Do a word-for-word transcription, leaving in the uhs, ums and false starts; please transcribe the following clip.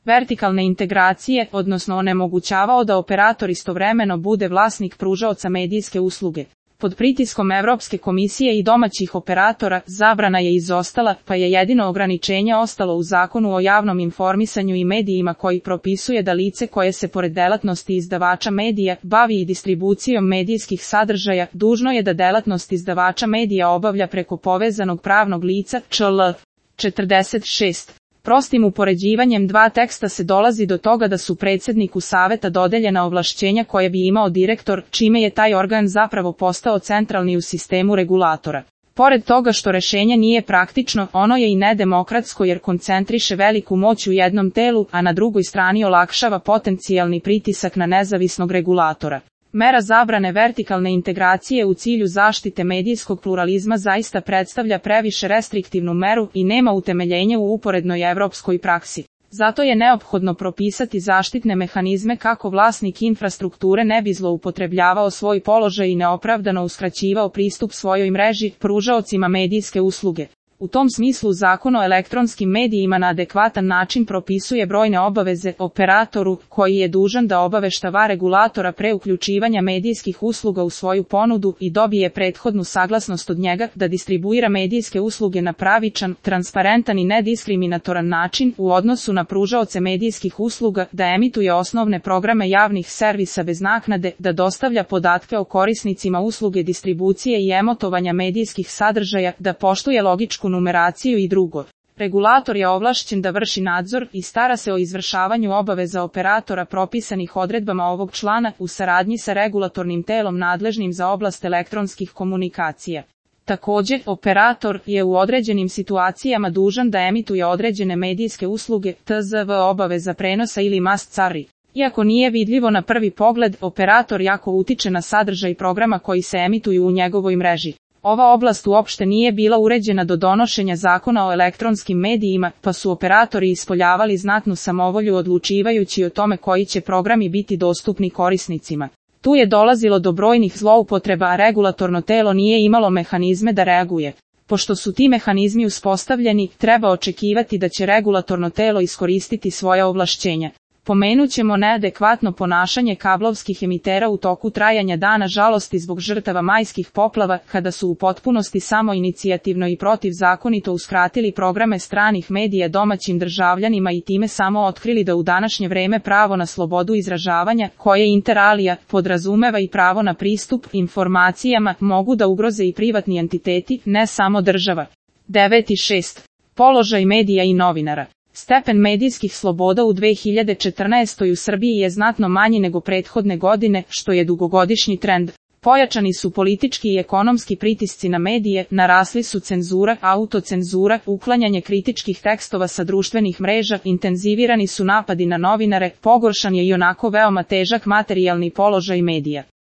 vertikalne integracije, odnosno onemogućavao da operator istovremeno bude vlasnik pružaoca medijske usluge. Pod pritiskom Evropske komisije i domaćih operatora, zabrana je izostala, pa je jedino ograničenje ostalo u Zakonu o javnom informisanju i medijima koji propisuje da lice koje se pored delatnosti izdavača medija bavi i distribucijom medijskih sadržaja, dužno je da delatnost izdavača medija obavlja preko povezanog pravnog lica, čl. četrdeset šest. Prostim upoređivanjem dva teksta se dolazi do toga da su predsjedniku saveta dodeljena ovlašćenja koje bi imao direktor, čime je taj organ zapravo postao centralni u sistemu regulatora. Pored toga što rešenje nije praktično, ono je i nedemokratsko jer koncentriše veliku moć u jednom telu, a na drugoj strani olakšava potencijalni pritisak na nezavisnog regulatora. Mera zabrane vertikalne integracije u cilju zaštite medijskog pluralizma zaista predstavlja previše restriktivnu meru i nema utemeljenje u uporednoj evropskoj praksi. Zato je neophodno propisati zaštitne mehanizme kako vlasnik infrastrukture ne bi zloupotrebljavao svoj položaj i neopravdano uskraćivao pristup svojoj mreži, pružaocima medijske usluge. U tom smislu Zakon o elektronskim medijima na adekvatan način propisuje brojne obaveze operatoru, koji je dužan da obaveštava regulatora pre uključivanja medijskih usluga u svoju ponudu i dobije prethodnu saglasnost od njega da distribuira medijske usluge na pravičan, transparentan i nediskriminatoran način u odnosu na pružaoce medijskih usluga, da emituje osnovne programe javnih servisa bez naknade, da dostavlja podatke o korisnicima usluge distribucije i emitovanja medijskih sadržaja, da poštuje logičku numeraciju i drugo. Regulator je ovlašćen da vrši nadzor i stara se o izvršavanju obaveza operatora propisanih odredbama ovog člana u saradnji sa regulatornim telom nadležnim za oblast elektronskih komunikacija. Također, operator je u određenim situacijama dužan da emituje određene medijske usluge, tzv. obaveza prenosa ili must carry. Iako nije vidljivo na prvi pogled, operator jako utiče na sadržaj programa koji se emituju u njegovoj mreži. Ova oblast uopšte nije bila uređena do donošenja Zakona o elektronskim medijima, pa su operatori ispoljavali znatnu samovolju odlučivajući o tome koji će programi biti dostupni korisnicima. Tu je dolazilo do brojnih zloupotreba, a regulatorno telo nije imalo mehanizme da reaguje. Pošto su ti mehanizmi uspostavljeni, treba očekivati da će regulatorno telo iskoristiti svoja ovlašćenja. Pomenut ćemo neadekvatno ponašanje kablovskih emitera u toku trajanja dana žalosti zbog žrtava majskih poplava, kada su u potpunosti samoinicijativno i protivzakonito uskratili programe stranih medija domaćim državljanima i time samo otkrili da u današnje vreme pravo na slobodu izražavanja, koje inter alia podrazumeva i pravo na pristup informacijama, mogu da ugroze i privatni entiteti, ne samo država. devet šest. Položaj medija i novinara. Stepen medijskih sloboda u dve hiljade četrnaestoj u Srbiji je znatno manji nego prethodne godine, što je dugogodišnji trend. Pojačani su politički i ekonomski pritisci na medije, narasli su cenzura, autocenzura, uklanjanje kritičkih tekstova sa društvenih mreža, intenzivirani su napadi na novinare, pogoršan je i onako veoma težak materijalni položaj medija.